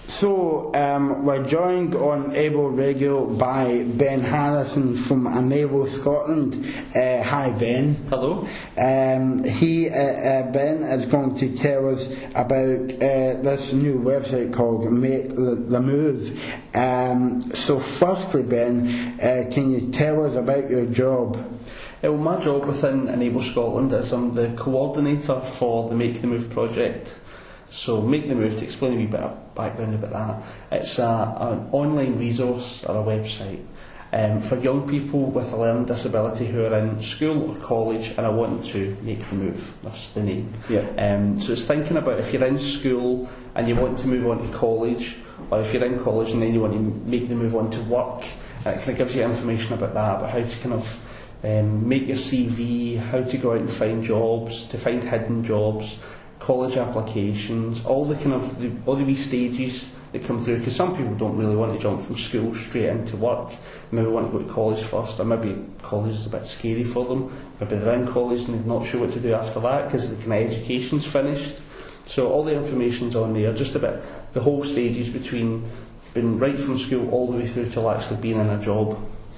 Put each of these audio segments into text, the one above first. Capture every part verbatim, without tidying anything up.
So, um, we're joined on Able Radio by Ben Harrison from Enable Scotland. Uh, hi, Ben. Hello. Um, he, uh, uh, Ben, is going to tell us about uh, this new website called Make the, the Move. Um, so, firstly, Ben, uh, can you tell us about your job? Uh, well, my job within Enable Scotland is I'm the coordinator for the Make the Move project. So Make the Move, to explain a wee bit of background about that, it's a, an online resource or a website um, for young people with a learning disability who are in school or college and are wanting to make the move. That's the name. Yeah. Um, so it's thinking about if you're in school and you want to move on to college, or if you're in college and then you want to make the move on to work, uh, it kind of gives you information about that, about how to kind of um, make your C V, how to go out and find jobs, to find hidden jobs, college applications, all the kind of the, all the wee stages that come through, because some people don't really want to jump from school straight into work. Maybe want to go to college first, or maybe college is a bit scary for them. Maybe they're in college and they're not sure what to do after that because the kind of education's finished. So all the information's on there, just about the whole stages between being right from school all the way through till actually being in a job.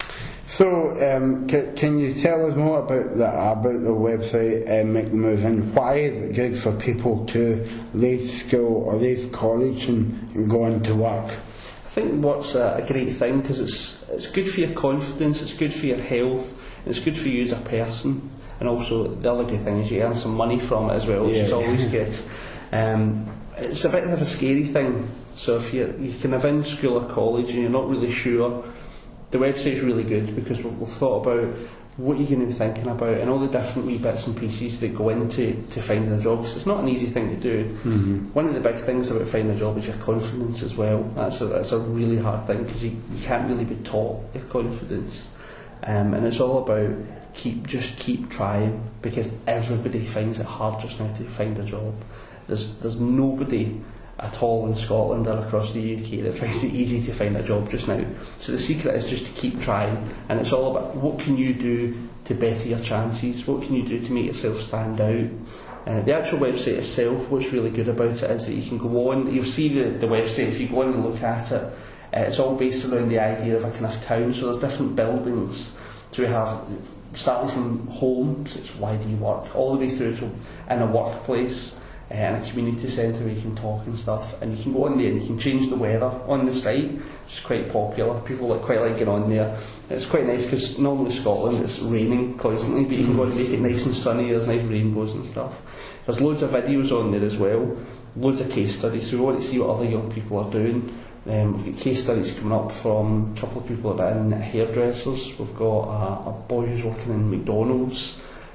So, um, c- can you tell us more about the, about the website uh, Make the Move, and why is it good for people to leave school or leave college and, and go into work? I think what's a, a great thing, because it's it's good for your confidence, it's good for your health, and it's good for you as a person. And also the other good thing is you earn some money from it as well, which yeah. is always good. Um, it's a bit of a scary thing. So if you're you kind of in school or college and you're not really sure, the website's really good because we've, we've thought about what you're going to be thinking about and all the different wee bits and pieces that go into to finding a job, because it's not an easy thing to do. Mm-hmm. One of the big things about finding a job is your confidence as well. That's a, that's a really hard thing because you, you can't really be taught your confidence. Um, and it's all about keep just keep trying, because everybody finds it hard just now to find a job. There's there's nobody at all in Scotland or across the U K that finds it easy to find a job just now. So the secret is just to keep trying, and it's all about what can you do to better your chances, what can you do to make yourself stand out. Uh, the actual website itself, what's really good about it is that you can go on, you'll see the, the website, if you go on and look at it, uh, it's all based around the idea of a kind of town, so there's different buildings. So we have, starting from home, so it's why do you work, all the way through to in a workplace, Uh, and a community centre where you can talk and stuff, and you can go on there and you can change the weather on the site, which is quite popular. People like quite like getting on there. It's quite nice because normally Scotland it's raining constantly, but you can go and make it nice and sunny. There's nice rainbows and stuff. There's loads of videos on there as well, loads of case studies, so we want to see what other young people are doing. Um, we've got case studies coming up from a couple of people that are in hairdressers. We've got a, a boy who's working in McDonald's.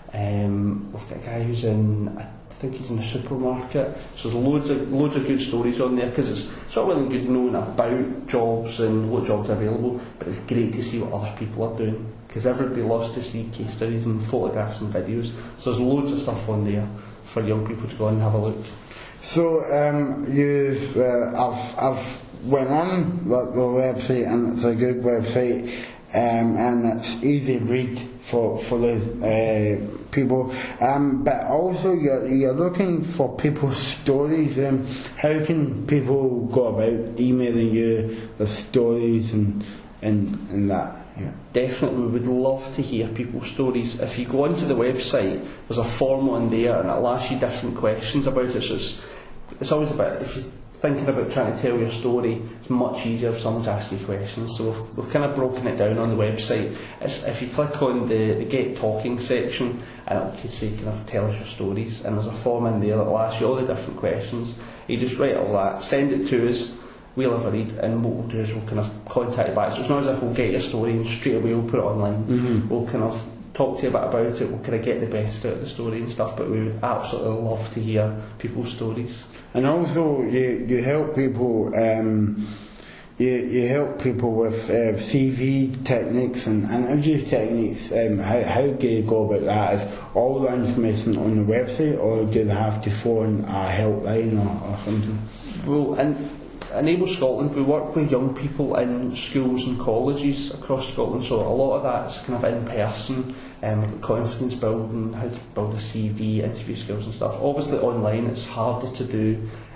Um, we've got a guy who's in a I think he's in a supermarket. So there's loads of loads of good stories on there, because it's, it's not really good knowing about jobs and what jobs are available, but it's great to see what other people are doing, because everybody loves to see case studies and photographs and videos. So there's loads of stuff on there for young people to go and have a look. So um, you've uh, I've I've went on the, the website, and it's a good website. Um, and it's easy to read for for the uh, people, um, but also you're, you're looking for people's stories. Um, how can people go about emailing you the stories and and, and that? Yeah. Definitely, we would love to hear people's stories. If you go onto the website, there's a form on there and it'll ask you different questions about it. So it's, it's always about, if you're thinking about trying to tell your story, it's much easier if someone's asking you questions. So we've, we've kind of broken it down on the website. It's, if you click on the, the Get Talking section, and it'll say kind of tell us your stories, and there's a form in there that'll ask you all the different questions. You just write all that, send it to us, we'll have a read, and what we'll do is we'll kind of contact you back. So it's not as if we'll get your story and straight away we'll put it online. Mm-hmm. We'll kind of talk to you a bit about it, we'll kind of get the best out of the story and stuff, but we would absolutely love to hear people's stories. And also you, you help people um, you, you help people with uh, C V techniques and interview techniques. Um, how, how do you go about that? Is all the information on the website, or do they have to phone a helpline or, or something? Well, and Enable Scotland, we work with young people in schools and colleges across Scotland, so a lot of that's kind of in person, um, confidence building, how to build a C V, interview skills and stuff. Obviously online it's harder to do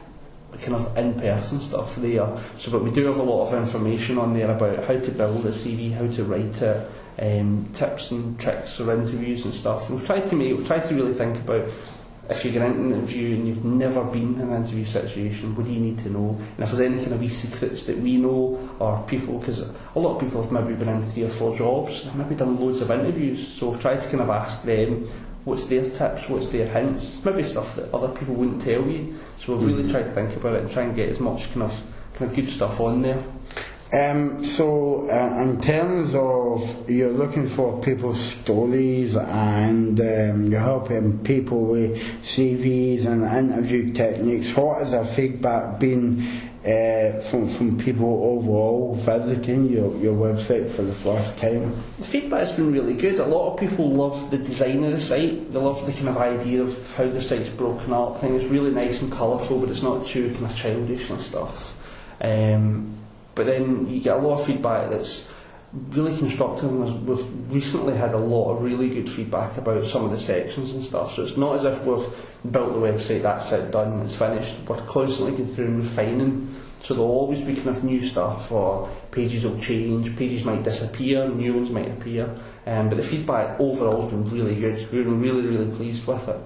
kind of in-person stuff there. So, but we do have a lot of information on there about how to build a C V, how to write it, um, tips and tricks for interviews and stuff. We've tried to make, we've tried to really think about, if you get into an interview and you've never been in an interview situation, what do you need to know? And if there's any kind of wee secrets that we know, or people, because a lot of people have maybe been in three or four jobs, they've maybe done loads of interviews, so we've tried to kind of ask them what's their tips, what's their hints, maybe stuff that other people wouldn't tell you. So we've really tried to think about it and try and get as much kind of kind of good stuff on there. Um, so, uh, in terms of you're looking for people's stories and um, you're helping people with C Vs and interview techniques, what has the feedback been uh, from from people overall visiting your, your website for the first time? The feedback has been really good. A lot of people love the design of the site. They love the kind of idea of how the site's broken up. I think it's really nice and colourful, but it's not too kind of childish and stuff. Um, But then you get a lot of feedback that's really constructive, and we've recently had a lot of really good feedback about some of the sections and stuff. So it's not as if we've built the website, that's it, done, it's finished. We're constantly going through and refining. So there'll always be kind of new stuff, or pages will change, pages might disappear, new ones might appear. Um, but the feedback overall has been really good. We've been really, really pleased with it.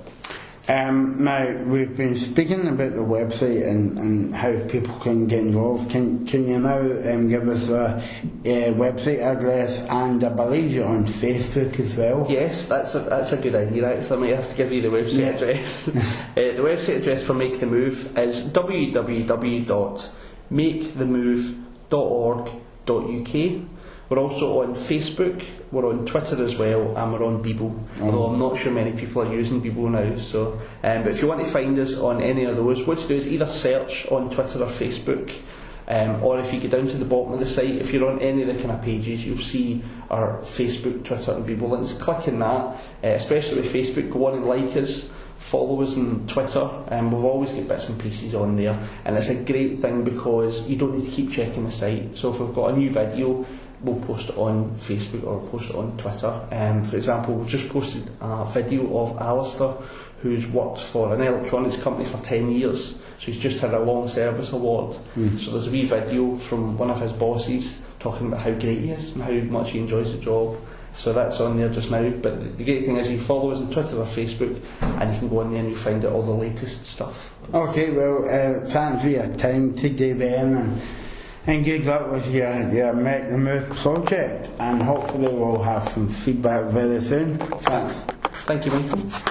Um, now, we've been speaking about the website and, and how people can get involved. Can can you now um, give us a, a website address, and I believe you're on Facebook as well? Yes, that's a, that's a good idea actually. I might have to give you the website yeah. address. uh, the website address for Make the Move is w w w dot make the move dot org dot u k. We're also on Facebook, we're on Twitter as well, and we're on Bebo. Oh. Although I'm not sure many people are using Bebo now. So, um, but if you want to find us on any of those, what you do is either search on Twitter or Facebook, um, or if you get down to the bottom of the site, if you're on any of the kind of pages, you'll see our Facebook, Twitter and Bebo links. Click on that, uh, especially with Facebook. Go on and like us, follow us on Twitter, and we've always got bits and pieces on there. And it's a great thing because you don't need to keep checking the site. So if we've got a new video, we'll post it on Facebook or post it on Twitter. Um, for example, we've just posted a video of Alistair, who's worked for an electronics company for ten years. So he's just had a long service award. Mm. So there's a wee video from one of his bosses talking about how great he is and how much he enjoys the job. So that's on there just now. But the, the great thing is you follow us on Twitter or Facebook, and you can go on there and you'll find out all the latest stuff. Okay, well, uh, thanks for your time today, Ben, and And good luck with your, your Make the Move project, and hopefully we'll have some feedback very soon. Thanks. Thank you, Michael.